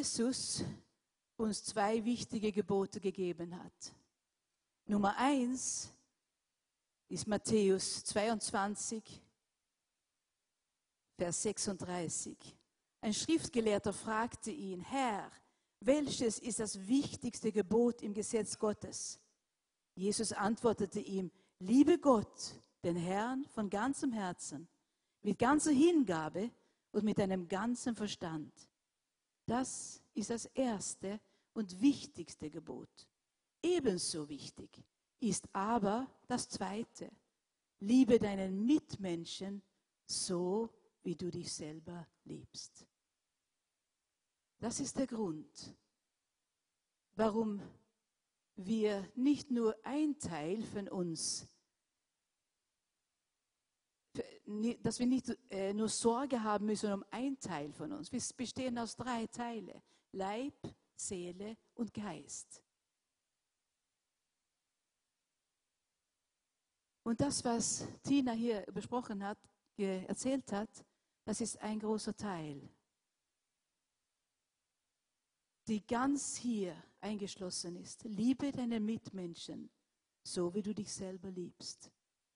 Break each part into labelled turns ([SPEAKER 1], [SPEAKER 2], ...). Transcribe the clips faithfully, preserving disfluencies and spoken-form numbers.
[SPEAKER 1] Jesus uns zwei wichtige Gebote gegeben hat. Nummer eins ist Matthäus zweiundzwanzig, Vers sechsunddreißig. Ein Schriftgelehrter fragte ihn: Herr, welches ist das wichtigste Gebot im Gesetz Gottes? Jesus antwortete ihm: Liebe Gott, den Herrn, von ganzem Herzen, mit ganzer Hingabe und mit deinem ganzen Verstand. Das ist das erste und wichtigste Gebot. Ebenso wichtig ist aber das zweite: Liebe deinen Mitmenschen so, wie du dich selber liebst. Das ist der Grund, warum wir nicht nur ein Teil von uns, dass wir nicht nur Sorge haben müssen um ein Teil von uns. Wir bestehen aus drei Teilen: Leib, Seele und Geist. Und das, was Tina hier besprochen hat, erzählt hat, das ist ein großer Teil, die ganz hier eingeschlossen ist. Liebe deine Mitmenschen, so wie du dich selber liebst.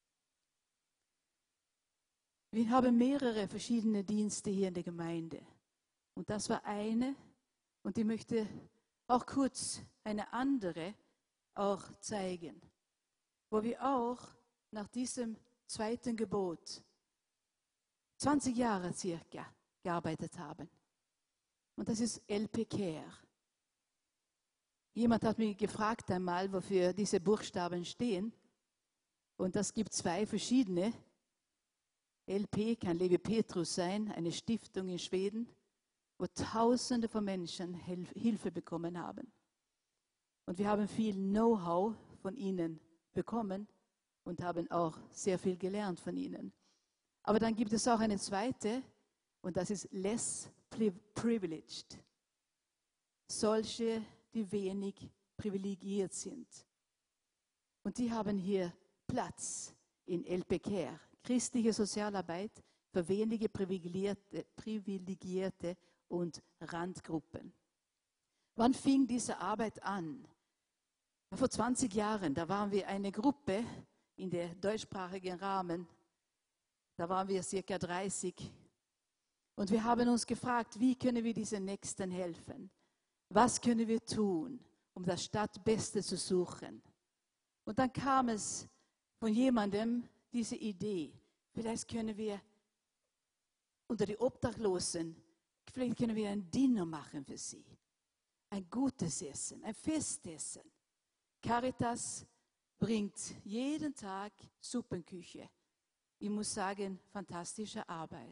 [SPEAKER 1] Wir haben mehrere verschiedene Dienste hier in der Gemeinde. Und das war eine, und ich möchte auch kurz eine andere auch zeigen, wo wir auch nach diesem zweiten Gebot zwanzig Jahre circa gearbeitet haben. Und das ist L P Care. Jemand hat mich gefragt einmal, wofür diese Buchstaben stehen. Und das gibt zwei verschiedene. L P kann Levi Petrus sein, eine Stiftung in Schweden, wo Tausende von Menschen Hilfe bekommen haben. Und wir haben viel Know-how von ihnen bekommen und haben auch sehr viel gelernt von ihnen. Aber dann gibt es auch eine zweite, und das ist Less Privileged. Solche, die wenig privilegiert sind. Und die haben hier Platz in L P Care, christliche Sozialarbeit für wenige privilegierte, privilegierte und Randgruppen. Wann fing diese Arbeit an? Vor zwanzig Jahren, da waren wir eine Gruppe in der deutschsprachigen Rahmen, da waren wir circa dreißig. Und wir haben uns gefragt, wie können wir diesen Nächsten helfen? Was können wir tun, um das Stadtbeste zu suchen? Und dann kam es von jemandem, diese Idee, vielleicht können wir unter die Obdachlosen, vielleicht können wir ein Dinner machen für sie. Ein gutes Essen, ein Festessen. Caritas bringt jeden Tag Suppenküche. Ich muss sagen, fantastische Arbeit.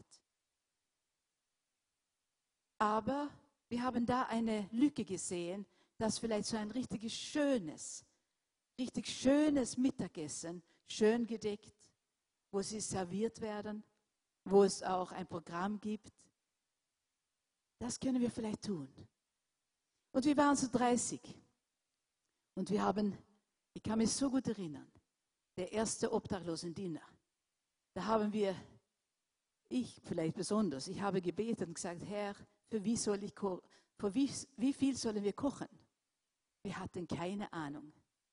[SPEAKER 1] Aber wir haben da eine Lücke gesehen, dass vielleicht so ein richtig schönes, richtig schönes Mittagessen, schön gedeckt, wo sie serviert werden, wo es auch ein Programm gibt. Das können wir vielleicht tun. Und wir waren so dreißig. Und wir haben, ich kann mich so gut erinnern, der erste Obdachlosendiener. Da haben wir, ich vielleicht besonders, ich habe gebetet und gesagt: Herr, für wie soll ich ko- für wie, wie viel sollen wir kochen? Wir hatten keine Ahnung.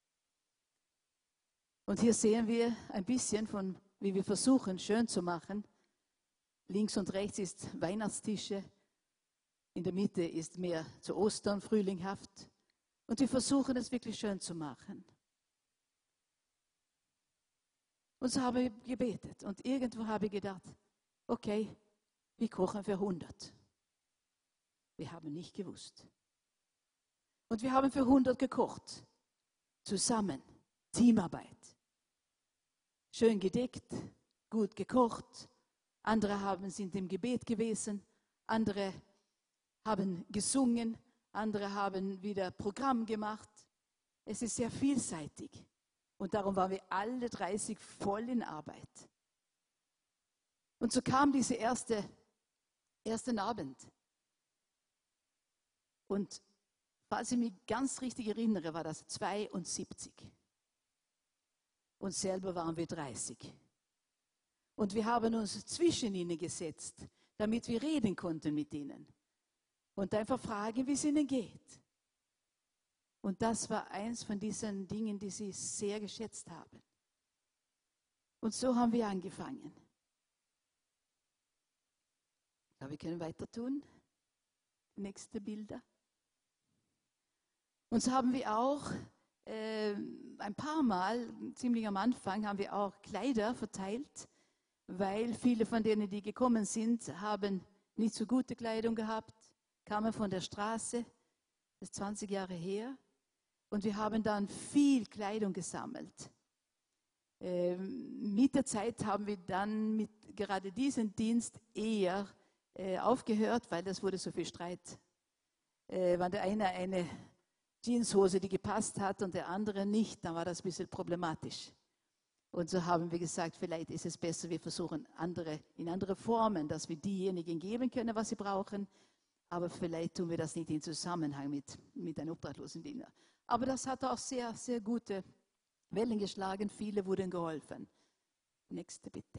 [SPEAKER 1] Und hier sehen wir ein bisschen von, wie wir versuchen, schön zu machen. Links und rechts ist Weihnachtstische. In der Mitte ist mehr zu Ostern, frühlinghaft. Und wir versuchen es wirklich schön zu machen. Und so habe ich gebetet. Und irgendwo habe ich gedacht, okay, wir kochen für hundert. Wir haben nicht gewusst. Und wir haben für hundert gekocht. Zusammen. Teamarbeit. Schön gedeckt, gut gekocht. Andere haben, sind im Gebet gewesen. Andere haben gesungen. Andere haben wieder Programm gemacht. Es ist sehr vielseitig. Und darum waren wir alle dreißig voll in Arbeit. Und so kam dieser erste, ersten Abend. Und falls ich mich ganz richtig erinnere, war das zweiundsiebzig. Und selber waren wir dreißig. Und wir haben uns zwischen ihnen gesetzt, damit wir reden konnten mit ihnen. und einfach fragen, wie es ihnen geht. Und das war eins von diesen Dingen, die sie sehr geschätzt haben. Und so haben wir angefangen. Ja, wir können weiter tun. Nächste Bilder. Und so haben wir auch äh, ein paar Mal, ziemlich am Anfang, haben wir auch Kleider verteilt, weil viele von denen, die gekommen sind, haben nicht so gute Kleidung gehabt, kamen von der Straße, das ist zwanzig Jahre her. Und wir haben dann viel Kleidung gesammelt. Ähm, mit der Zeit haben wir dann mit gerade diesen Dienst eher äh, aufgehört, weil das wurde so viel Streit. Äh, wenn der eine eine Jeanshose, die gepasst hat und der andere nicht, dann war das ein bisschen problematisch. Und so haben wir gesagt, vielleicht ist es besser, wir versuchen andere, in andere Formen, dass wir diejenigen geben können, was sie brauchen. Aber vielleicht tun wir das nicht in Zusammenhang mit, mit einem Obdachlosendiener. Aber das hat auch sehr, sehr gute Wellen geschlagen. Viele wurden geholfen. Nächste bitte.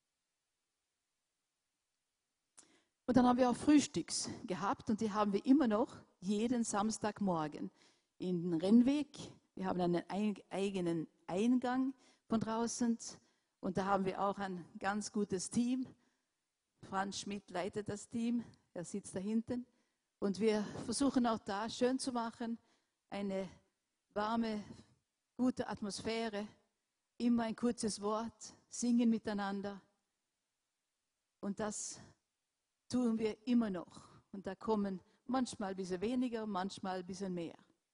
[SPEAKER 1] Und dann haben wir auch Frühstücks gehabt und die haben wir immer noch jeden Samstagmorgen in den Rennweg. Wir haben einen eigenen Eingang von draußen und da haben wir auch ein ganz gutes Team. Franz Schmidt leitet das Team, er sitzt da hinten. Und wir versuchen auch da schön zu machen, eine warme, gute Atmosphäre, immer ein kurzes Wort, singen miteinander. Und das tun wir immer noch. Und da kommen manchmal ein bisschen weniger, manchmal ein bisschen mehr.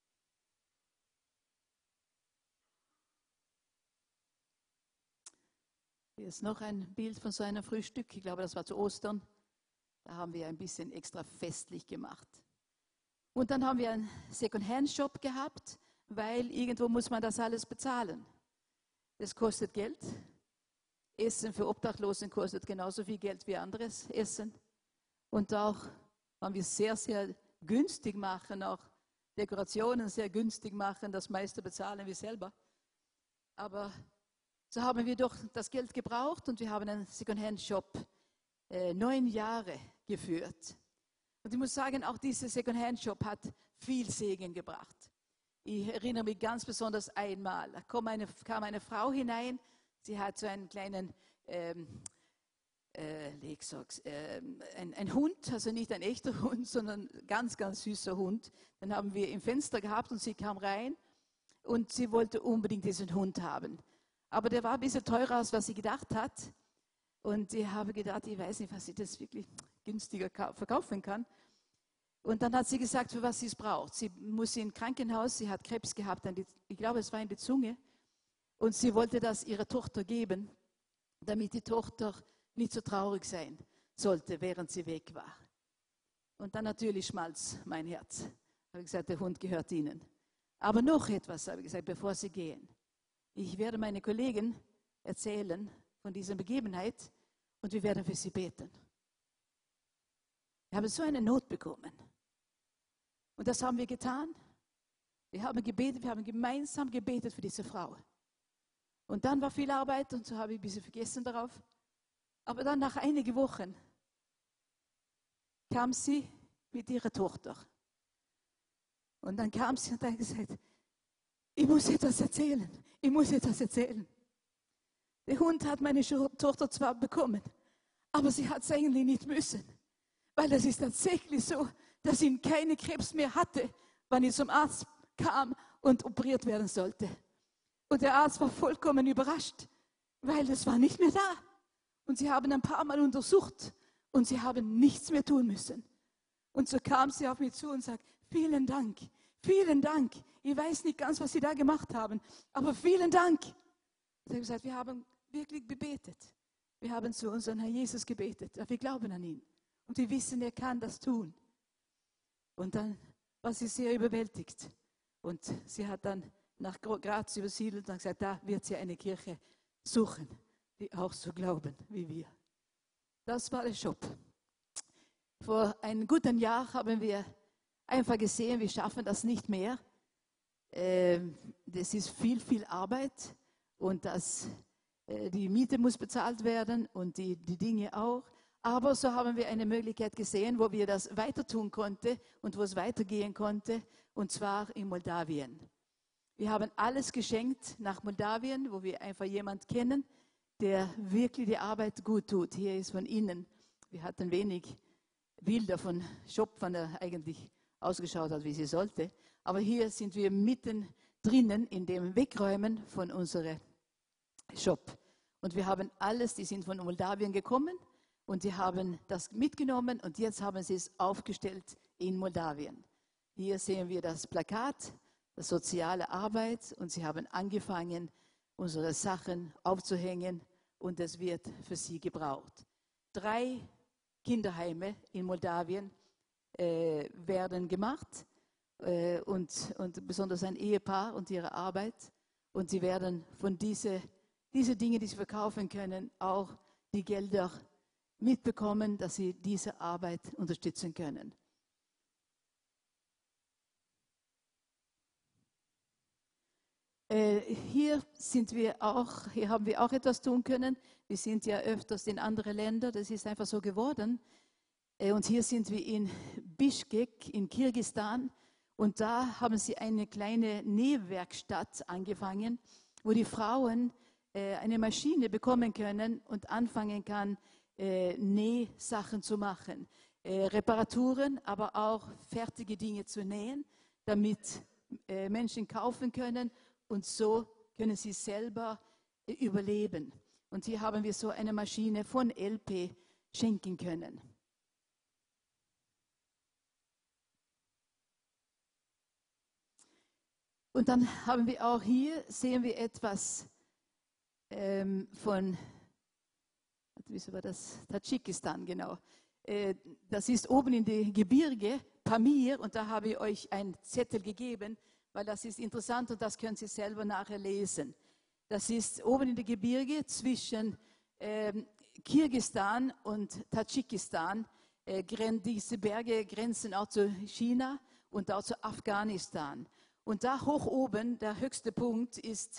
[SPEAKER 1] Hier ist noch ein Bild von so einem Frühstück. Ich glaube, das war zu Ostern. Da haben wir ein bisschen extra festlich gemacht. Und dann haben wir einen Second-Hand-Shop gehabt, weil irgendwo muss man das alles bezahlen. Das kostet Geld. Essen für Obdachlosen kostet genauso viel Geld wie anderes Essen. Und auch haben wir sehr, sehr günstig machen, auch Dekorationen sehr günstig machen. Das meiste bezahlen wir selber. Aber so haben wir doch das Geld gebraucht und wir haben einen Second-Hand-Shop äh, neun Jahre geführt. Und ich muss sagen, auch dieser Second-Hand-Shop hat viel Segen gebracht. Ich erinnere mich ganz besonders einmal, da kam eine, kam eine Frau hinein, sie hat so einen kleinen ähm, äh, äh, ein, ein Hund, also nicht ein echter Hund, sondern ein ganz, ganz süßer Hund. Den haben wir im Fenster gehabt und sie kam rein und sie wollte unbedingt diesen Hund haben. Aber der war ein bisschen teurer, als was sie gedacht hat. Und ich habe gedacht, ich weiß nicht, was sie das wirklich günstiger verkaufen kann. Und dann hat sie gesagt, für was sie es braucht. Sie muss in ein Krankenhaus, sie hat Krebs gehabt, ich glaube, es war in die Zunge. Und sie wollte das ihrer Tochter geben, damit die Tochter nicht so traurig sein sollte, während sie weg war. Und dann natürlich schmalz mein Herz. Habe ich gesagt, der Hund gehört Ihnen. Aber noch etwas, habe ich gesagt, bevor Sie gehen. Ich werde meine Kollegen erzählen von dieser Begebenheit und wir werden für sie beten. Wir haben so eine Not bekommen. Und das haben wir getan. Wir haben gebetet, wir haben gemeinsam gebetet für diese Frau. Und dann war viel Arbeit und so habe ich ein bisschen vergessen darauf. Aber dann nach einigen Wochen kam sie mit ihrer Tochter. Und dann kam sie und hat gesagt, ich muss etwas erzählen, ich muss etwas erzählen. Der Hund hat meine Tochter zwar bekommen, aber sie hat es eigentlich nicht müssen. Weil es ist tatsächlich so, dass sie keine Krebs mehr hatte, wenn ich zum Arzt kam und operiert werden sollte. Und der Arzt war vollkommen überrascht, weil es war nicht mehr da. Und sie haben ein paar Mal untersucht und sie haben nichts mehr tun müssen. Und so kam sie auf mich zu und sagte, vielen Dank, vielen Dank. Ich weiß nicht ganz, was Sie da gemacht haben, aber vielen Dank. Ich habe gesagt, wir haben wirklich gebetet. Wir haben zu unserem Herrn Jesus gebetet. Wir glauben an ihn. Und wir wissen, er kann das tun. Und dann war sie sehr überwältigt. Und sie hat dann nach Graz übersiedelt und gesagt, da wird sie eine Kirche suchen, die auch so glauben wie wir. Das war der Shop. Vor einem guten Jahr haben wir einfach gesehen, wir schaffen das nicht mehr. Das ist viel, viel Arbeit und das, die Miete muss bezahlt werden und die, die Dinge auch. Aber so haben wir eine Möglichkeit gesehen, wo wir das weiter tun konnten und wo es weitergehen konnte, und zwar in Moldawien. Wir haben alles geschenkt nach Moldawien, wo wir einfach jemanden kennen, der wirklich die Arbeit gut tut. Hier ist von innen, wir hatten wenig Bilder von Shop, wann er eigentlich ausgeschaut hat, wie sie sollte. Aber hier sind wir mitten drinnen in dem Wegräumen von unserem Shop. Und wir haben alles, die sind von Moldawien gekommen und die haben das mitgenommen und jetzt haben sie es aufgestellt in Moldawien. Hier sehen wir das Plakat, das soziale Arbeit, und sie haben angefangen, unsere Sachen aufzuhängen und es wird für sie gebraucht. Drei Kinderheime in Moldawien äh, werden gemacht äh, und, und besonders ein Ehepaar und ihre Arbeit, und sie werden von diese, diese Dinge, die sie verkaufen können, auch die Gelder mitbekommen, dass sie diese Arbeit unterstützen können. Äh, hier sind wir auch, hier haben wir auch etwas tun können. Wir sind ja öfters in andere Länder, das ist einfach so geworden. Äh, und hier sind wir in Bischkek in Kirgisistan, und da haben sie eine kleine Nähwerkstatt angefangen, wo die Frauen äh, eine Maschine bekommen können und anfangen kann, äh, Nähsachen zu machen. Äh, Reparaturen, aber auch fertige Dinge zu nähen, damit äh, Menschen kaufen können. Und so können sie selber äh, überleben. Und hier haben wir so eine Maschine von L P schenken können. Und dann haben wir auch hier, sehen wir etwas ähm, von, wie war das? Tadschikistan, genau. Äh, das ist oben in den Gebirge, Pamir, und da habe ich euch einen Zettel gegeben, weil das ist interessant und das können Sie selber nachher lesen. Das ist oben in den Gebirge zwischen ähm, Kirgisistan und Tadschikistan. Äh, diese Berge grenzen auch zu China und auch zu Afghanistan. Und da hoch oben, der höchste Punkt ist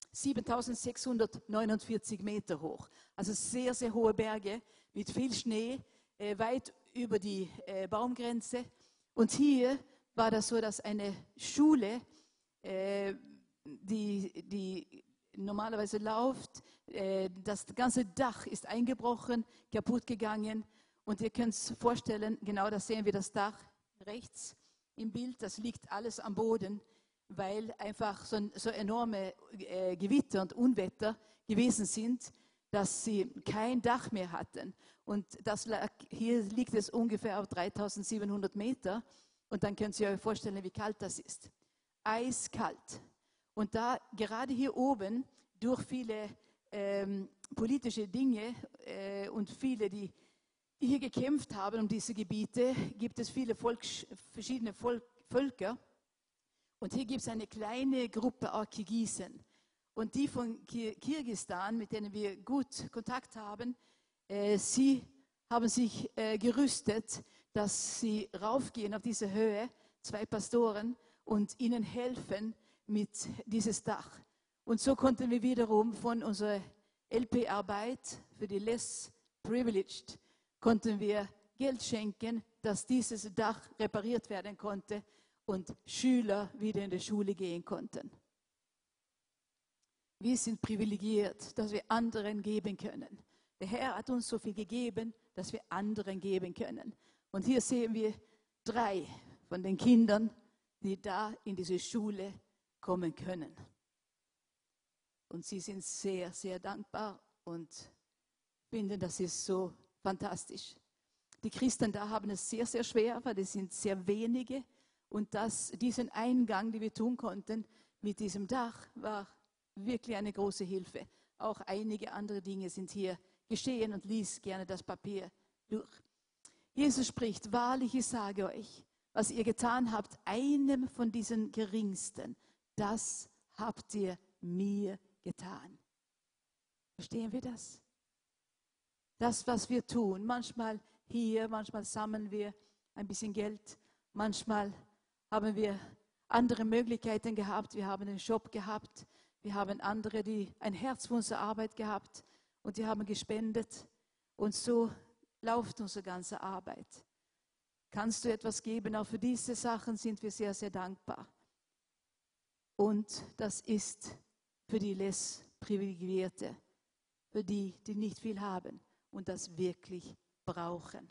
[SPEAKER 1] siebentausendsechshundertneunundvierzig Meter hoch. Also sehr, sehr hohe Berge mit viel Schnee, äh, weit über die äh, Baumgrenze. Und hier war das so, dass eine Schule, äh, die, die normalerweise läuft, äh, das ganze Dach ist eingebrochen, kaputt gegangen. Und ihr könnt es vorstellen, genau das sehen wir, das Dach rechts im Bild, das liegt alles am Boden, weil einfach so, so enorme äh, Gewitter und Unwetter gewesen sind, dass sie kein Dach mehr hatten. Und das lag, hier liegt es ungefähr auf dreitausendsiebenhundert Meter. Und dann könnt ihr euch vorstellen, wie kalt das ist. Eiskalt. Und da gerade hier oben, durch viele ähm, politische Dinge äh, und viele, die hier gekämpft haben um diese Gebiete, gibt es viele Volk, verschiedene Volk, Völker. Und hier gibt es eine kleine Gruppe, auch Kirgisen. Und die von Kir Kirgisistan, mit denen wir gut Kontakt haben, äh, sie haben sich äh, gerüstet, dass sie raufgehen auf diese Höhe, zwei Pastoren, und ihnen helfen mit dieses Dach. Und so konnten wir wiederum von unserer L P-Arbeit für die Less Privileged, konnten wir Geld schenken, dass dieses Dach repariert werden konnte und Schüler wieder in die Schule gehen konnten. Wir sind privilegiert, dass wir anderen geben können. Der Herr hat uns so viel gegeben, dass wir anderen geben können. Und hier sehen wir drei von den Kindern, die da in diese Schule kommen können. Und sie sind sehr, sehr dankbar und finden, das ist so fantastisch. Die Christen da haben es sehr, sehr schwer, weil es sind sehr wenige. Und das, diesen Eingang, den wir tun konnten mit diesem Dach, war wirklich eine große Hilfe. Auch einige andere Dinge sind hier geschehen, und lies gerne das Papier durch. Jesus spricht: Wahrlich, ich sage euch, was ihr getan habt, einem von diesen Geringsten, das habt ihr mir getan. Verstehen wir das? Das, was wir tun, manchmal hier, manchmal sammeln wir ein bisschen Geld, manchmal haben wir andere Möglichkeiten gehabt, wir haben einen Shop gehabt, wir haben andere, die ein Herz für unsere Arbeit gehabt und die haben gespendet. Und so läuft unsere ganze Arbeit? Kannst du etwas geben? Auch für diese Sachen sind wir sehr, sehr dankbar. Und das ist für die less Privilegierte, für die, die nicht viel haben und das wirklich brauchen.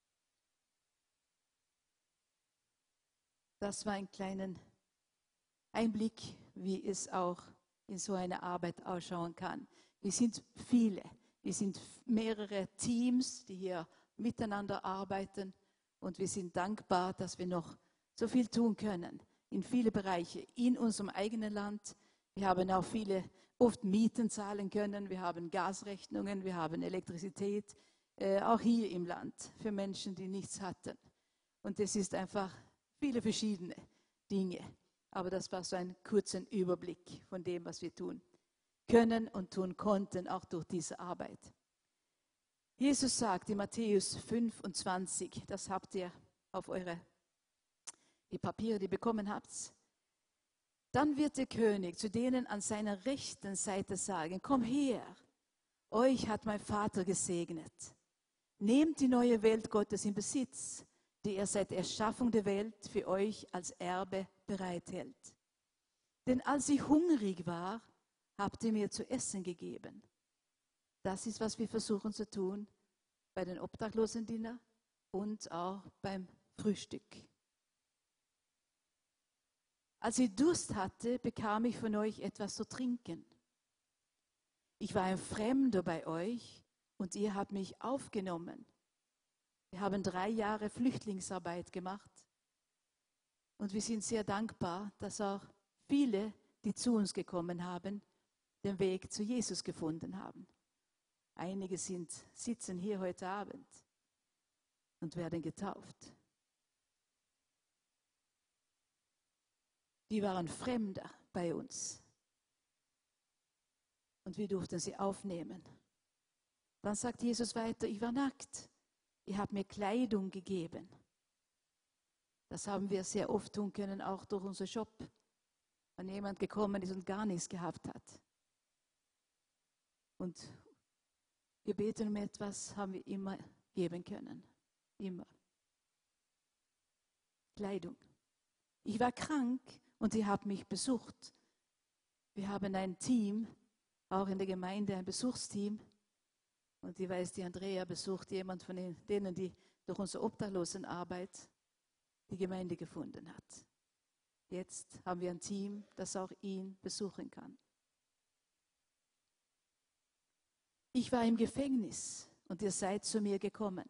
[SPEAKER 1] Das war ein kleiner Einblick, wie es auch in so einer Arbeit ausschauen kann. Wir sind viele, wir sind mehrere Teams, die hier miteinander arbeiten und wir sind dankbar, dass wir noch so viel tun können in viele Bereiche in unserem eigenen Land. Wir haben auch viele, oft Mieten zahlen können, wir haben Gasrechnungen, wir haben Elektrizität, äh, auch hier im Land für Menschen, die nichts hatten. Und es ist einfach viele verschiedene Dinge. Aber das war so ein kurzer Überblick von dem, was wir tun können und tun konnten, auch durch diese Arbeit. Jesus sagt in Matthäus fünfundzwanzig, das habt ihr auf eure die Papiere, die ihr bekommen habt. Dann wird der König zu denen an seiner rechten Seite sagen, komm her, euch hat mein Vater gesegnet. Nehmt die neue Welt Gottes in Besitz, die er seit Erschaffung der Welt für euch als Erbe bereithält. Denn als ich hungrig war, habt ihr mir zu essen gegeben. Das ist, was wir versuchen zu tun bei den Obdachlosendiener und auch beim Frühstück. Als ich Durst hatte, bekam ich von euch etwas zu trinken. Ich war ein Fremder bei euch und ihr habt mich aufgenommen. Wir haben drei Jahre Flüchtlingsarbeit gemacht und wir sind sehr dankbar, dass auch viele, die zu uns gekommen haben, den Weg zu Jesus gefunden haben. Einige sind, sitzen hier heute Abend und werden getauft. Die waren Fremder bei uns und wir durften sie aufnehmen. Dann sagt Jesus weiter, ich war nackt. Ihr habt mir Kleidung gegeben. Das haben wir sehr oft tun können, auch durch unseren Shop, wenn jemand gekommen ist und gar nichts gehabt hat. Und wir beten um etwas, haben wir immer geben können. Immer. Kleidung. Ich war krank und ihr habt mich besucht. Wir haben ein Team, auch in der Gemeinde, ein Besuchsteam. Und ich weiß, die Andrea besucht jemand von denen, die durch unsere Obdachlosenarbeit die Gemeinde gefunden hat. Jetzt haben wir ein Team, das auch ihn besuchen kann. Ich war im Gefängnis und ihr seid zu mir gekommen.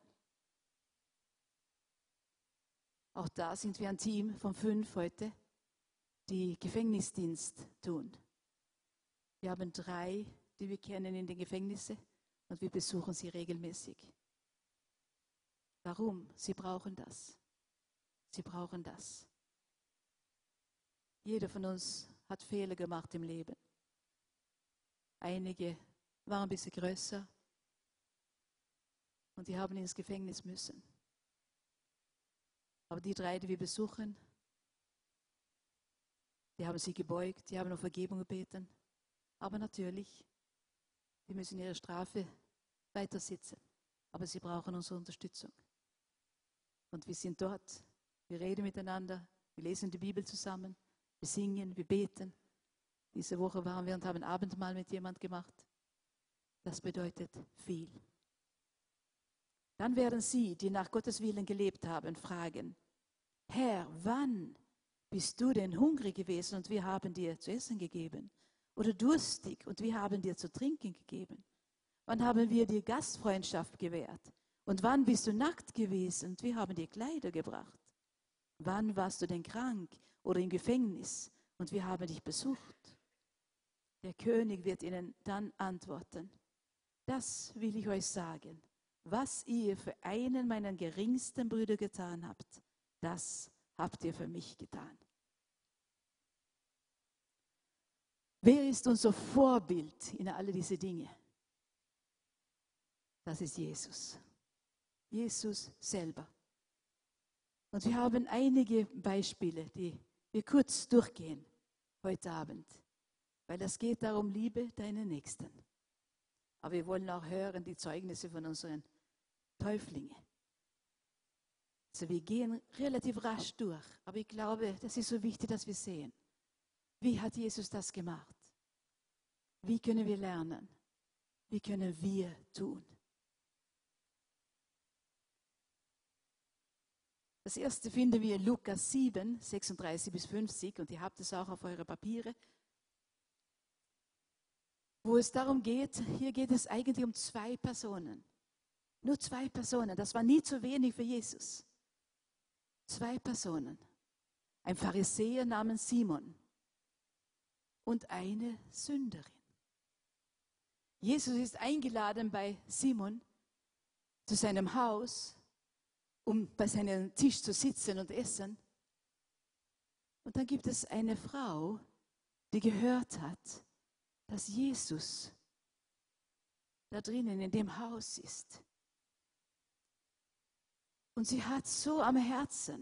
[SPEAKER 1] Auch da sind wir ein Team von fünf heute, die Gefängnisdienst tun. Wir haben drei, die wir kennen in den Gefängnissen. Und wir besuchen sie regelmäßig. Warum? Sie brauchen das. Sie brauchen das. Jeder von uns hat Fehler gemacht im Leben. Einige waren ein bisschen größer und die haben ins Gefängnis müssen. Aber die drei, die wir besuchen, die haben sich gebeugt, die haben um Vergebung gebeten. Aber natürlich, die müssen ihre Strafe weiter sitzen. Aber sie brauchen unsere Unterstützung. Und wir sind dort. Wir reden miteinander. Wir lesen die Bibel zusammen. Wir singen, wir beten. Diese Woche waren wir und haben Abendmahl mit jemand gemacht. Das bedeutet viel. Dann werden sie, die nach Gottes Willen gelebt haben, fragen, Herr, wann bist du denn hungrig gewesen und wir haben dir zu essen gegeben? Oder durstig und wir haben dir zu trinken gegeben? Wann haben wir dir Gastfreundschaft gewährt? Und wann bist du nackt gewesen und wir haben dir Kleider gebracht? Wann warst du denn krank oder im Gefängnis und wir haben dich besucht? Der König wird ihnen dann antworten, das will ich euch sagen, was ihr für einen meiner geringsten Brüder getan habt, das habt ihr für mich getan. Wer ist unser Vorbild in all diese Dinge? Das ist Jesus. Jesus selber. Und wir haben einige Beispiele, die wir kurz durchgehen heute Abend. Weil es geht darum, liebe deinen Nächsten. Aber wir wollen auch hören die Zeugnisse von unseren Täuflinge. Also wir gehen relativ rasch durch, aber ich glaube, das ist so wichtig, dass wir sehen, wie hat Jesus das gemacht? Wie können wir lernen? Wie können wir tun? Das erste finden wir in Lukas sieben, sechsunddreißig bis fünfzig, und ihr habt es auch auf eure Papiere, wo es darum geht, hier geht es eigentlich um zwei Personen. Nur zwei Personen, das war nie zu wenig für Jesus. Zwei Personen. Ein Pharisäer namens Simon und eine Sünderin. Jesus ist eingeladen bei Simon zu seinem Haus, um bei seinem Tisch zu sitzen und essen. Und dann gibt es eine Frau, die gehört hat, dass Jesus da drinnen in dem Haus ist. Und sie hat so am Herzen,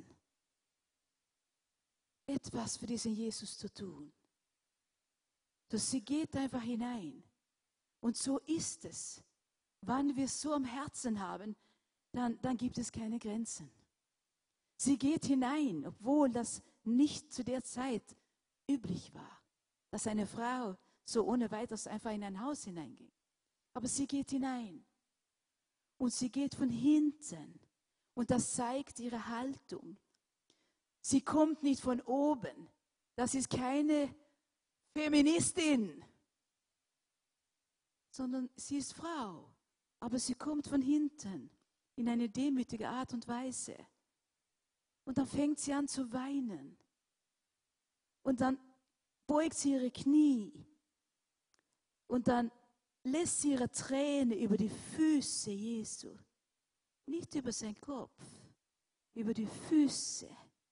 [SPEAKER 1] etwas für diesen Jesus zu tun. Dass sie geht einfach hinein. Und so ist es. Wann wir so am Herzen haben, dann, dann gibt es keine Grenzen. Sie geht hinein, obwohl das nicht zu der Zeit üblich war, dass eine Frau so ohne weiteres einfach in ein Haus hineinging. Aber sie geht hinein. Und sie geht von hinten. Und das zeigt ihre Haltung. Sie kommt nicht von oben. Das ist keine Feministin, sondern sie ist Frau. Aber sie kommt von hinten in eine demütige Art und Weise. Und dann fängt sie an zu weinen. Und dann beugt sie ihre Knie. Und dann lässt sie ihre Tränen über die Füße Jesu. Nicht über seinen Kopf, über die Füße.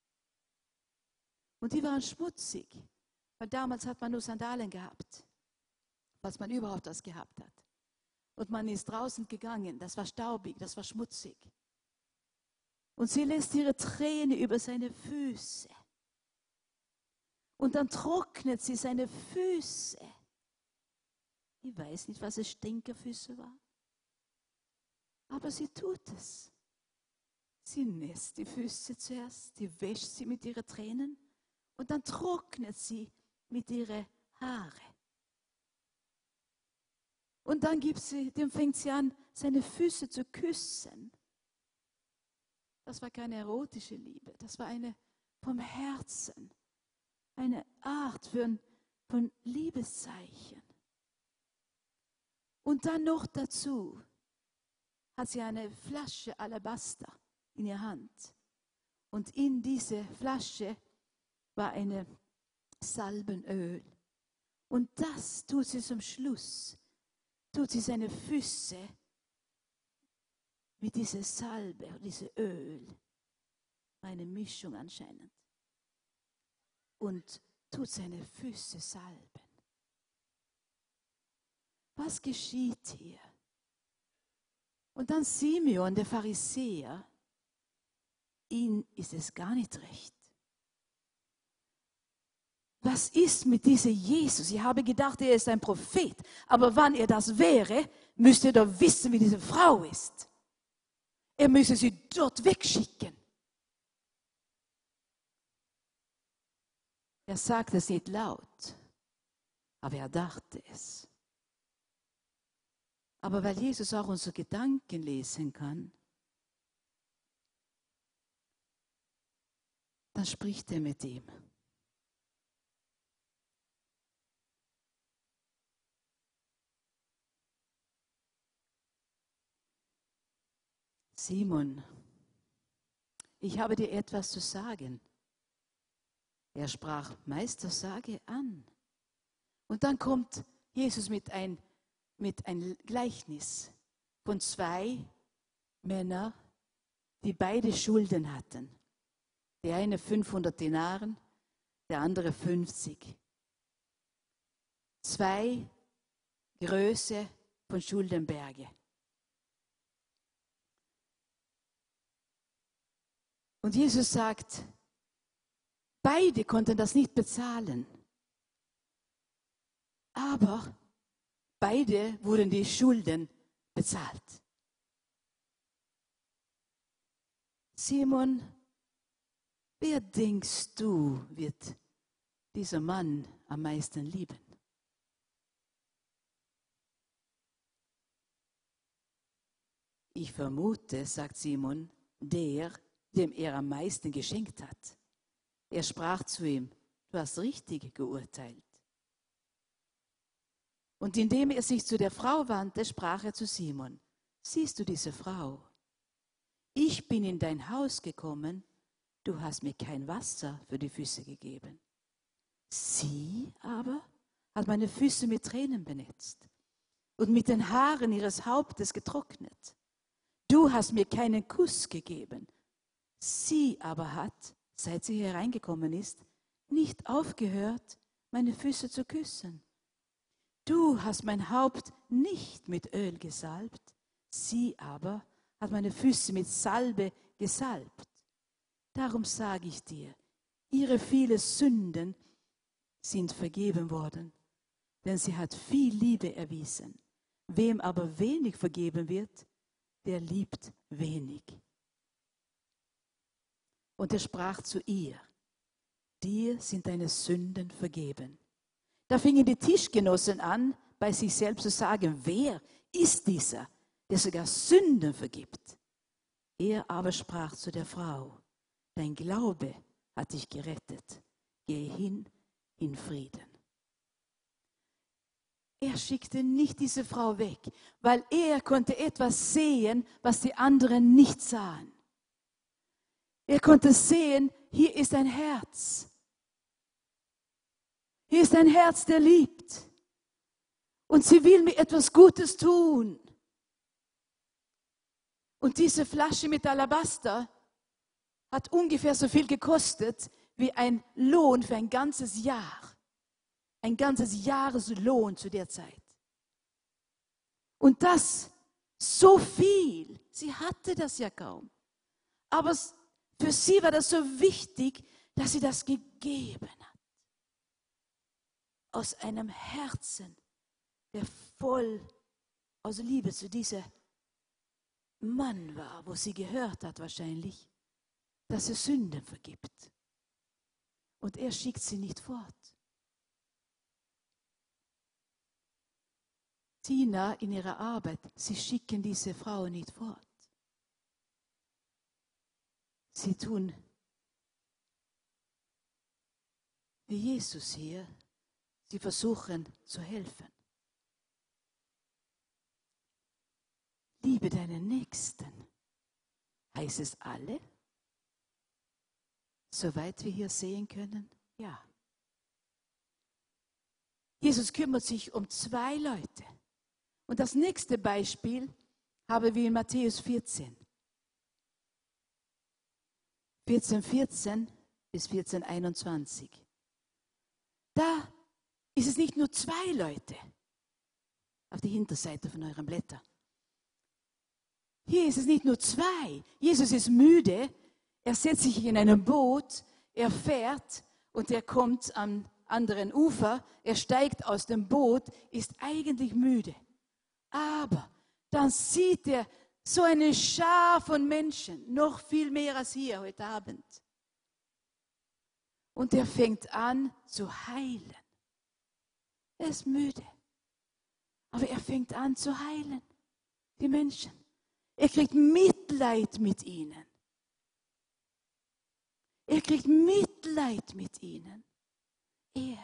[SPEAKER 1] Und die waren schmutzig, weil damals hat man nur Sandalen gehabt, was man überhaupt was gehabt hat. Und man ist draußen gegangen, das war staubig, das war schmutzig. Und sie lässt ihre Tränen über seine Füße. Und dann trocknet sie seine Füße. Ich weiß nicht, was es Stinkerfüße waren. Aber sie tut es. Sie nässt die Füße zuerst, sie wäscht sie mit ihren Tränen und dann trocknet sie mit ihren Haaren. Und dann gibt sie, dann fängt sie an, seine Füße zu küssen. Das war keine erotische Liebe, das war eine vom Herzen, eine Art von, von Liebeszeichen. Und dann noch dazu hat sie eine Flasche Alabaster in ihrer Hand. Und in diese Flasche war eine Salbenöl. Und das tut sie zum Schluss, tut sie seine Füße mit dieser Salbe, diesem Öl, eine Mischung anscheinend, und tut seine Füße salben. Was geschieht hier? Und dann Simeon, der Pharisäer, ihm ist es gar nicht recht. Was ist mit diesem Jesus? Ich habe gedacht, er ist ein Prophet. Aber wann er das wäre, müsste er doch wissen, wie diese Frau ist. Er müsse sie dort wegschicken. Er sagte es nicht laut, aber er dachte es. Aber weil Jesus auch unsere Gedanken lesen kann, dann spricht er mit ihm. Simon, ich habe dir etwas zu sagen. Er sprach, Meister, sage an. Und dann kommt Jesus mit ein, mit ein Gleichnis von zwei Männern, die beide Schulden hatten. Der eine fünfhundert Dinaren, der andere fünfzig. Zwei Größe von Schuldenberge. Und Jesus sagt, beide konnten das nicht bezahlen. Aber beide wurden die Schulden bezahlt. Simon, wer denkst du, wird dieser Mann am meisten lieben? Ich vermute, sagt Simon, der, dem er am meisten geschenkt hat. Er sprach zu ihm, du hast richtig geurteilt. Und indem er sich zu der Frau wandte, sprach er zu Simon, siehst du diese Frau? Ich bin in dein Haus gekommen, du hast mir kein Wasser für die Füße gegeben. Sie aber hat meine Füße mit Tränen benetzt und mit den Haaren ihres Hauptes getrocknet. Du hast mir keinen Kuss gegeben. Sie aber hat, seit sie hereingekommen ist, nicht aufgehört, meine Füße zu küssen. Du hast mein Haupt nicht mit Öl gesalbt, sie aber hat meine Füße mit Salbe gesalbt. Darum sage ich dir, ihre vielen Sünden sind vergeben worden, denn sie hat viel Liebe erwiesen. Wem aber wenig vergeben wird, der liebt wenig. Und er sprach zu ihr, dir sind deine Sünden vergeben. Da fingen die Tischgenossen an, bei sich selbst zu sagen, wer ist dieser, der sogar Sünden vergibt? Er aber sprach zu der Frau, dein Glaube hat dich gerettet. Geh hin in Frieden. Er schickte nicht diese Frau weg, weil er konnte etwas sehen, was die anderen nicht sahen. Er konnte sehen, hier ist ein Herz. Hier ist ein Herz, der liebt. Und sie will mir etwas Gutes tun. Und diese Flasche mit Alabaster hat ungefähr so viel gekostet wie ein Lohn für ein ganzes Jahr. Ein ganzes Jahreslohn zu der Zeit. Und das so viel. Sie hatte das ja kaum. Aber für sie war das so wichtig, dass sie das gegeben hat. Aus einem Herzen, der voll aus Liebe zu diesem Mann war, wo sie gehört hat wahrscheinlich, dass er Sünden vergibt. Und er schickt sie nicht fort. Tina in ihrer Arbeit, sie schicken diese Frau nicht fort. Sie tun wie Jesus hier, sie versuchen zu helfen. Liebe deinen Nächsten. Heißt es alle? Soweit wir hier sehen können, ja. Jesus kümmert sich um zwei Leute. Und das nächste Beispiel haben wir in Matthäus vierzehn. vierzehn, vierzehn bis vierzehn, einundzwanzig. Da ist es nicht nur zwei Leute auf die Hinterseite von euren Blättern. Hier ist es nicht nur zwei. Jesus ist müde, er setzt sich in einem Boot, er fährt und er kommt am anderen Ufer, er steigt aus dem Boot, ist eigentlich müde. Aber dann sieht er so eine Schar von Menschen, noch viel mehr als hier heute Abend. Und er fängt an zu heilen. Er ist müde, aber er fängt an zu heilen, die Menschen. Er kriegt Mitleid mit ihnen. Er kriegt Mitleid mit ihnen. Er.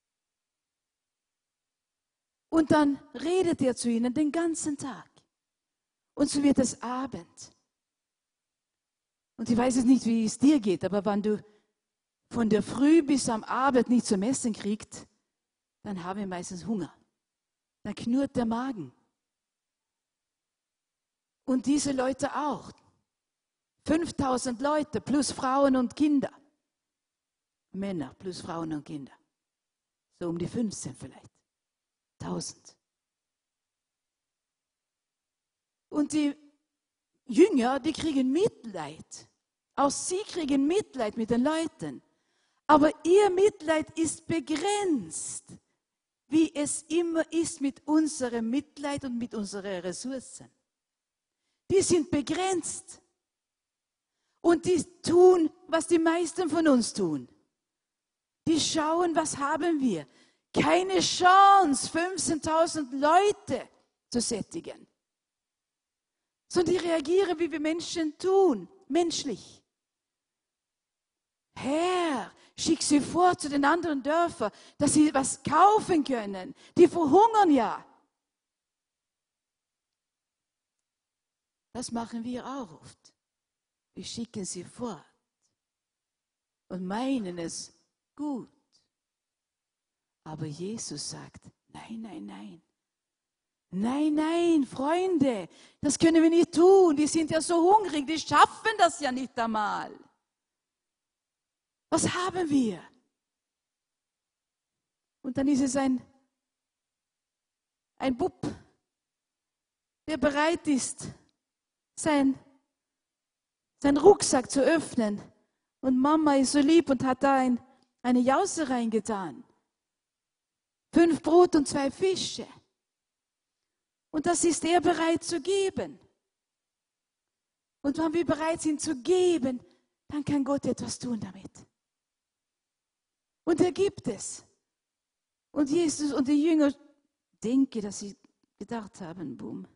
[SPEAKER 1] Und dann redet er zu ihnen den ganzen Tag. Und so wird es Abend. Und ich weiß jetzt nicht, wie es dir geht, aber wenn du von der Früh bis am Abend nicht zum Essen kriegst, dann haben wir meistens Hunger. Dann knurrt der Magen. Und diese Leute auch. fünftausend Leute plus Frauen und Kinder. Männer plus Frauen und Kinder. So um die fünfzehn vielleicht. tausend. Und die Jünger, die kriegen Mitleid. Auch sie kriegen Mitleid mit den Leuten. Aber ihr Mitleid ist begrenzt, wie es immer ist mit unserem Mitleid und mit unseren Ressourcen. Die sind begrenzt. Und die tun, was die meisten von uns tun. Die schauen, was haben wir. Keine Chance, fünfzehntausend Leute zu sättigen. Sondern die reagieren, wie wir Menschen tun, menschlich. Herr, schick sie vor zu den anderen Dörfern, dass sie was kaufen können. Die verhungern ja. Das machen wir auch oft. Wir schicken sie fort und meinen es gut. Aber Jesus sagt, nein, nein, nein. Nein, nein, Freunde, das können wir nicht tun. Die sind ja so hungrig, die schaffen das ja nicht einmal. Was haben wir? Und dann ist es ein, ein Bub, der bereit ist, sein, seinen Rucksack zu öffnen. Und Mama ist so lieb und hat da ein, eine Jause reingetan. Fünf Brot und zwei Fische. Und das ist er bereit zu geben. Und wenn wir bereit sind zu geben, dann kann Gott etwas tun damit. Und er gibt es. Und Jesus und die Jünger, denke, dass sie gedacht haben, boom.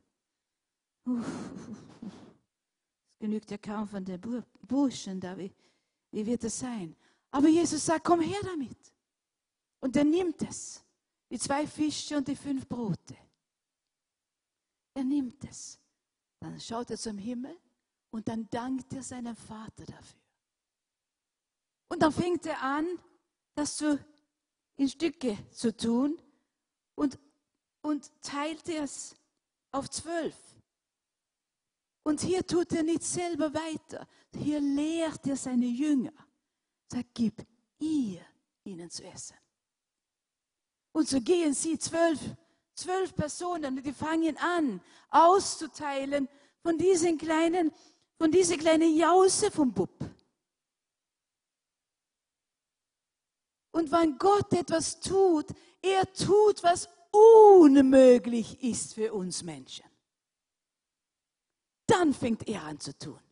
[SPEAKER 1] Es genügt ja kaum von den Burschen da, wie, wie wird es sein? Aber Jesus sagt, komm her damit. Und er nimmt es, die zwei Fische und die fünf Brote. Er nimmt es. Dann schaut er zum Himmel und dann dankt er seinem Vater dafür. Und dann fängt er an, das zu, in Stücke zu tun und, und teilt es auf zwölf. Und hier tut er nicht selber weiter. Hier lehrt er seine Jünger. Sagt, gib ihr ihnen zu essen. Und so gehen sie zwölf, zwölf Personen, die fangen an, auszuteilen von diesen kleinen, von dieser kleinen Jause vom Bub. Und wenn Gott etwas tut, er tut, was unmöglich ist für uns Menschen. Dann fängt er an zu tun.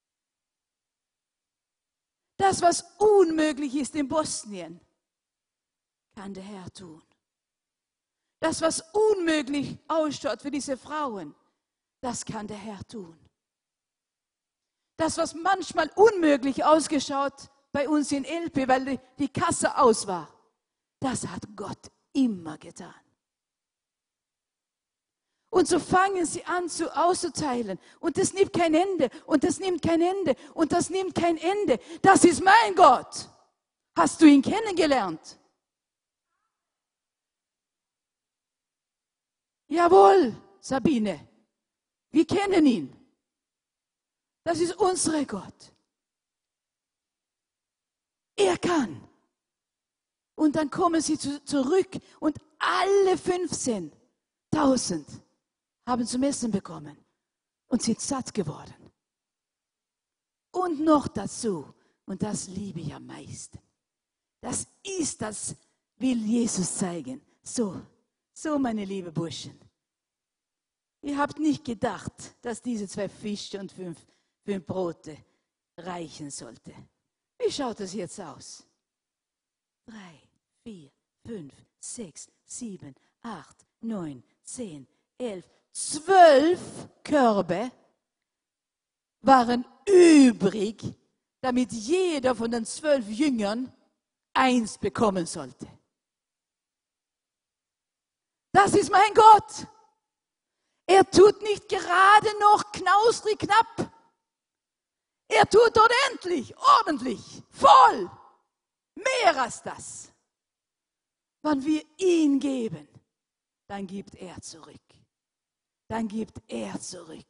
[SPEAKER 1] Das, was unmöglich ist in Bosnien, kann der Herr tun. Das, was unmöglich ausschaut für diese Frauen, das kann der Herr tun. Das, was manchmal unmöglich ausgeschaut bei uns in Elpe, weil die, die Kasse aus war, das hat Gott immer getan. Und so fangen sie an zu auszuteilen. Und das nimmt kein Ende. Und das nimmt kein Ende. Und das nimmt kein Ende. Das ist mein Gott. Hast du ihn kennengelernt? Jawohl, Sabine. Wir kennen ihn. Das ist unser Gott. Er kann. Und dann kommen sie zu, zurück und alle fünfzehntausend haben zum Essen bekommen und sind satt geworden. Und noch dazu, und das liebe ich am meisten, das ist, das will Jesus zeigen. So, so meine liebe Burschen, ihr habt nicht gedacht, dass diese zwei Fische und fünf, fünf Brote reichen sollte. Wie schaut das jetzt aus? Drei, vier, fünf, sechs, sieben, acht, neun, zehn, elf, zwölf Körbe waren übrig, damit jeder von den zwölf Jüngern eins bekommen sollte. Das ist mein Gott. Er tut nicht gerade noch knausrig knapp. Er tut ordentlich, ordentlich, voll, mehr als das. Wenn wir ihn geben, dann gibt er zurück. Dann gibt er zurück.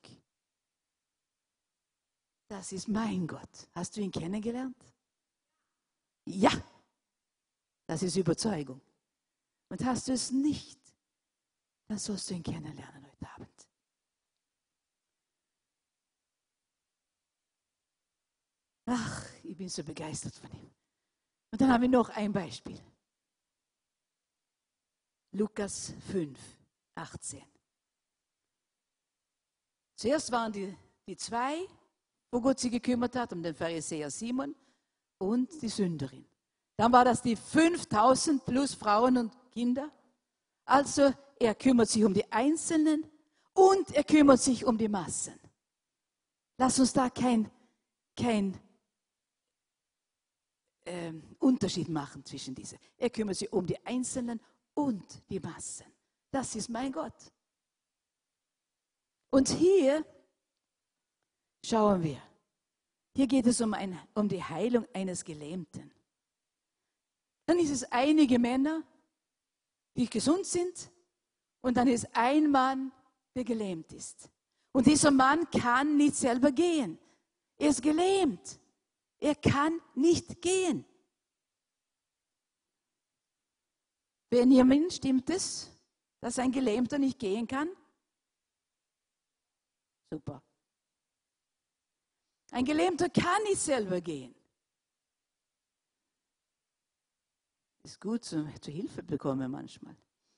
[SPEAKER 1] Das ist mein Gott. Hast du ihn kennengelernt? Ja, das ist Überzeugung. Und hast du es nicht, dann sollst du ihn kennenlernen heute Abend. Ach, ich bin so begeistert von ihm. Und dann haben wir noch ein Beispiel. Lukas fünf, achtzehn. Zuerst waren die, die zwei wo Gott sich gekümmert hat, um den Pharisäer Simon und die Sünderin. Dann war das die fünftausend plus Frauen und Kinder. Also er kümmert sich um die Einzelnen und er kümmert sich um die Massen. Lass uns da kein, kein ähm, Unterschied machen zwischen diesen. Er kümmert sich um die Einzelnen und die Massen. Das ist mein Gott. Und hier schauen wir. Hier geht es um, ein, um die Heilung eines Gelähmten. Dann ist es einige Männer, die gesund sind, und dann ist ein Mann, der gelähmt ist. Und dieser Mann kann nicht selber gehen. Er ist gelähmt. Er kann nicht gehen. Benjamin, stimmt es, dass ein Gelähmter nicht gehen kann? Super. Ein Gelähmter kann nicht selber gehen. Ist gut, zu, zu Hilfe bekommen manchmal.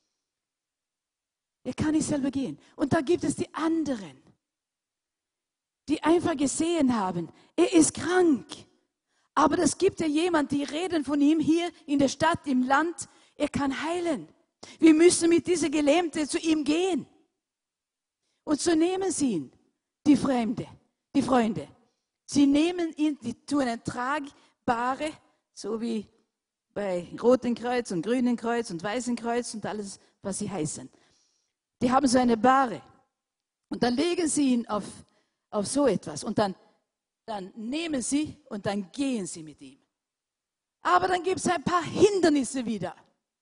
[SPEAKER 1] Er kann nicht selber gehen. Und da gibt es die anderen, die einfach gesehen haben, er ist krank. Aber es gibt ja jemand, die reden von ihm hier in der Stadt, im Land, er kann heilen. Wir müssen mit dieser Gelähmte zu ihm gehen. Und so nehmen sie ihn, die Fremde, die Freunde. Sie nehmen ihn, die tun ein tragbare, so wie bei Roten Kreuz und Grünen Kreuz und Weißen Kreuz und alles, was sie heißen. Die haben so eine Bahre. Und dann legen sie ihn auf, auf so etwas. Und dann, dann nehmen sie und dann gehen sie mit ihm. Aber dann gibt es ein paar Hindernisse wieder.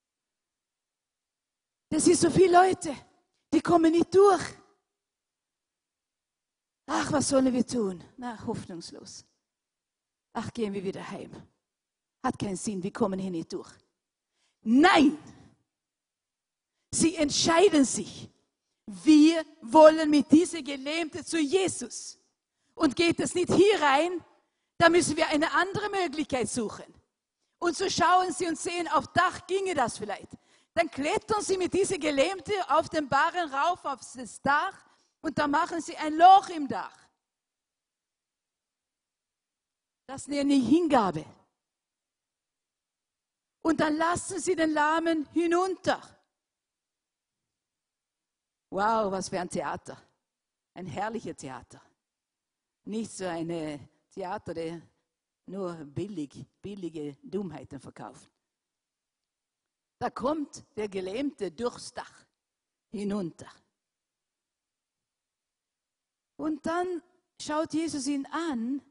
[SPEAKER 1] Das sind so viele Leute, die kommen nicht durch. Ach, was sollen wir tun? Na, hoffnungslos. Ach, gehen wir wieder heim. Hat keinen Sinn, wir kommen hier nicht durch. Nein! Sie entscheiden sich. Wir wollen mit dieser Gelähmten zu Jesus. Und geht es nicht hier rein, dann müssen wir eine andere Möglichkeit suchen. Und so schauen sie und sehen, auf Dach ginge das vielleicht. Dann klettern sie mit dieser Gelähmten auf den Barren rauf auf das Dach und dann machen sie ein Loch im Dach. Das nenne ich Hingabe. Und dann lassen sie den Lahmen hinunter. Wow, was für ein Theater. Ein herrliches Theater. Nicht so ein Theater, der nur billig, billige Dummheiten verkauft. Da kommt der Gelähmte durchs Dach hinunter. Und dann schaut Jesus ihn an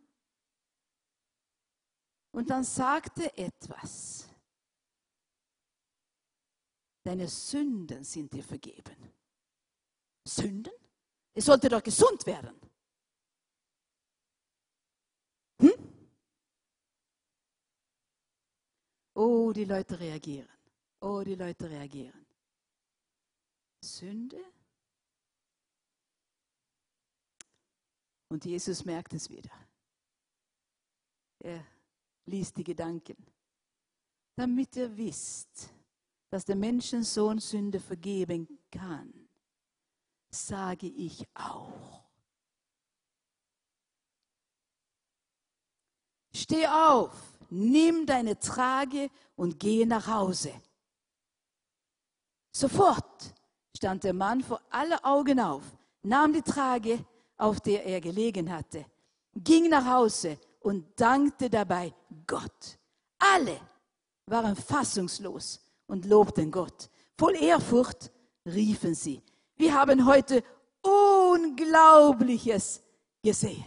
[SPEAKER 1] und dann sagt er etwas. Deine Sünden sind dir vergeben. Sünden? Er sollte doch gesund werden. Hm? Oh, die Leute reagieren. Oh, die Leute reagieren. Sünde? Und Jesus merkt es wieder. Er liest die Gedanken. Damit ihr wisst, dass der Menschensohn Sünde vergeben kann, sage ich auch. Steh auf, nimm deine Trage und geh nach Hause. Sofort stand der Mann vor aller Augen auf, nahm die Trage, auf der er gelegen hatte, ging nach Hause und dankte dabei Gott. Alle waren fassungslos und lobten Gott. Voll Ehrfurcht riefen sie: Wir haben heute Unglaubliches gesehen.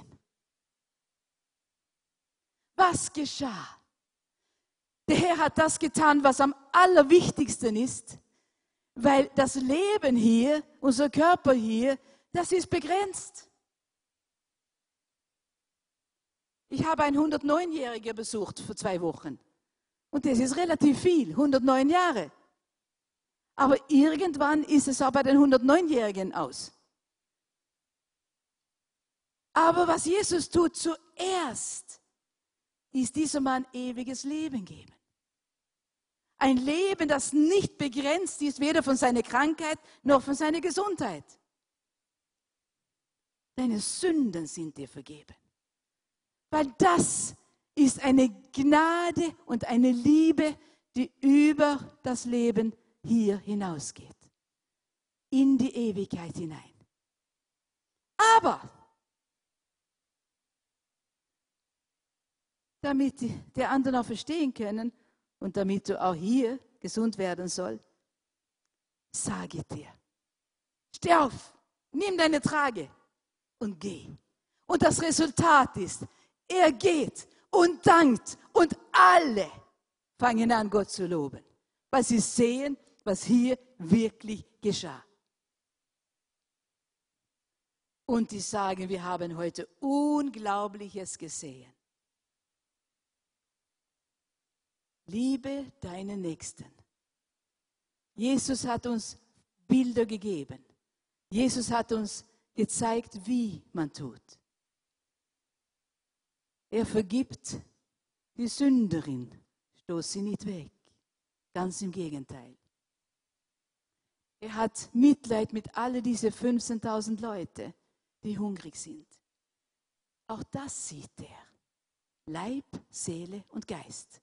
[SPEAKER 1] Was geschah? Der Herr hat das getan, was am allerwichtigsten ist, weil das Leben hier, unser Körper hier, das ist begrenzt. Ich habe einen hundertneunjährigen besucht vor zwei Wochen. Und das ist relativ viel, hundertneun Jahre. Aber irgendwann ist es auch bei den hundertneunjährigen aus. Aber was Jesus tut zuerst, ist dieser Mann ewiges Leben geben. Ein Leben, das nicht begrenzt ist, weder von seiner Krankheit noch von seiner Gesundheit. Deine Sünden sind dir vergeben. Weil das ist eine Gnade und eine Liebe, die über das Leben hier hinausgeht. In die Ewigkeit hinein. Aber damit die, die anderen auch verstehen können und damit du auch hier gesund werden soll, sage ich dir, steh auf, nimm deine Trage und geh. Und das Resultat ist, er geht und dankt und alle fangen an, Gott zu loben, weil sie sehen, was hier wirklich geschah. Und die sagen, wir haben heute Unglaubliches gesehen. Liebe deinen Nächsten. Jesus hat uns Bilder gegeben. Jesus hat uns gezeigt, wie man tut. Er vergibt die Sünderin, stoß sie nicht weg. Ganz im Gegenteil. Er hat Mitleid mit all diese fünfzehntausend Leute, die hungrig sind. Auch das sieht er. Leib, Seele und Geist.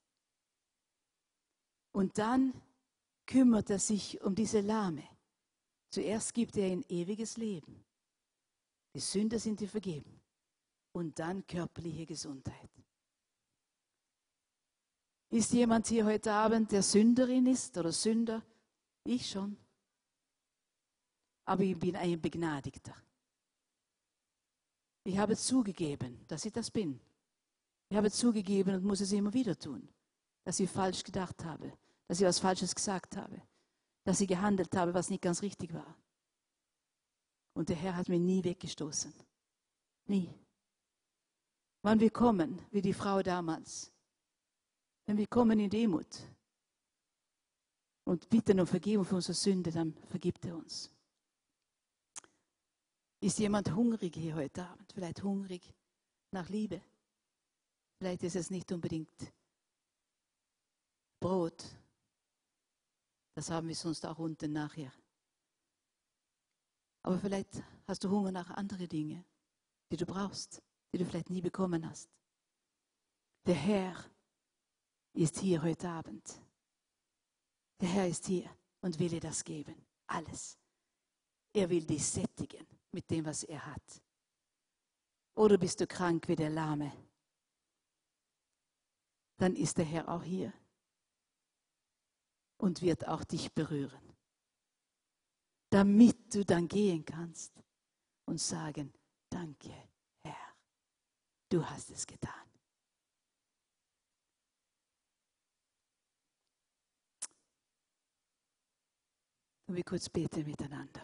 [SPEAKER 1] Und dann kümmert er sich um diese Lahme. Zuerst gibt er ein ewiges Leben. Die Sünder sind dir vergeben. Und dann körperliche Gesundheit. Ist jemand hier heute Abend, der Sünderin ist oder Sünder? Ich schon. Aber ich bin ein Begnadigter. Ich habe zugegeben, dass ich das bin. Ich habe zugegeben und muss es immer wieder tun, dass ich falsch gedacht habe, dass ich was Falsches gesagt habe, dass ich gehandelt habe, was nicht ganz richtig war. Und der Herr hat mich nie weggestoßen. Nie. Wann wir kommen, wie die Frau damals, wenn wir kommen in Demut und bitten um Vergebung für unsere Sünde, dann vergibt er uns. Ist jemand hungrig hier heute Abend? Vielleicht hungrig nach Liebe? Vielleicht ist es nicht unbedingt Brot. Das haben wir sonst auch unten nachher. Aber vielleicht hast du Hunger nach anderen Dingen, die du brauchst, die du vielleicht nie bekommen hast. Der Herr ist hier heute Abend. Der Herr ist hier und will dir das geben. Alles. Er will dich sättigen mit dem, was er hat. Oder bist du krank wie der Lahme? Dann ist der Herr auch hier und wird auch dich berühren. Damit du dann gehen kannst und sagen, danke, Herr, du hast es getan. Und wir kurz beten miteinander.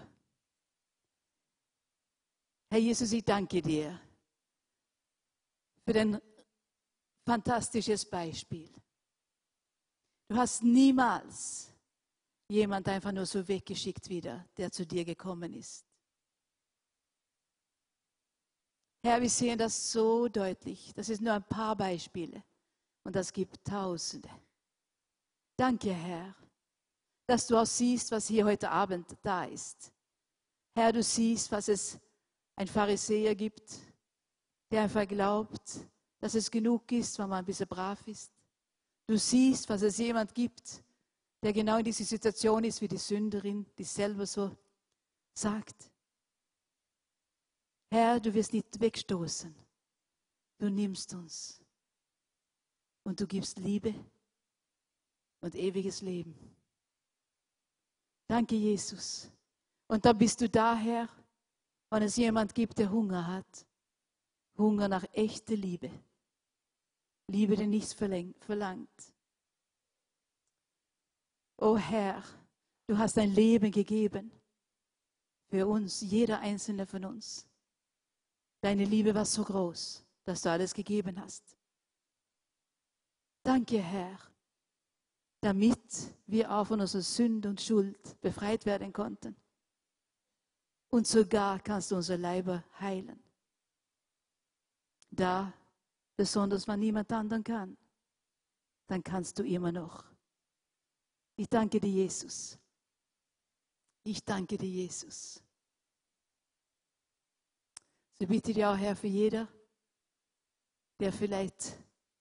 [SPEAKER 1] Herr Jesus, ich danke dir für dein fantastisches Beispiel. Du hast niemals jemand einfach nur so weggeschickt wieder, der zu dir gekommen ist. Herr, wir sehen das so deutlich. Das ist nur ein paar Beispiele und das gibt Tausende. Danke, Herr, dass du auch siehst, was hier heute Abend da ist. Herr, du siehst, was es ein Pharisäer gibt, der einfach glaubt, dass es genug ist, wenn man ein bisschen brav ist. Du siehst, was es jemand gibt, der genau in dieser Situation ist wie die Sünderin, die selber so sagt. Herr, du wirst nicht wegstoßen. Du nimmst uns und du gibst Liebe und ewiges Leben. Danke, Jesus. Und dann bist du da, Herr, wenn es jemand gibt, der Hunger hat. Hunger nach echter Liebe. Liebe, die nichts verlangt. O Herr, du hast dein Leben gegeben für uns, jeder einzelne von uns. Deine Liebe war so groß, dass du alles gegeben hast. Danke, Herr, damit wir auch von unserer Sünde und Schuld befreit werden konnten. Und sogar kannst du unsere Leiber heilen. Da, besonders wenn niemand anderen kann, dann kannst du immer noch. Ich danke dir, Jesus. Ich danke dir, Jesus. So bitte ich dir auch, Herr, für jeder, der vielleicht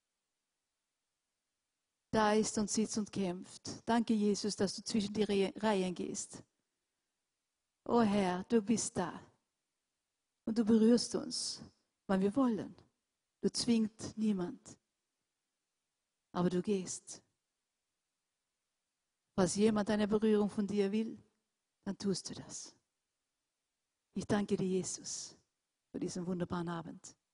[SPEAKER 1] da ist und sitzt und kämpft. Danke, Jesus, dass du zwischen die Reihen gehst. Oh Herr, du bist da. Und du berührst uns, wann wir wollen. Du zwingst niemand. Aber du gehst. Falls jemand eine Berührung von dir will, dann tust du das. Ich danke dir, Jesus, für diesen wunderbaren Abend.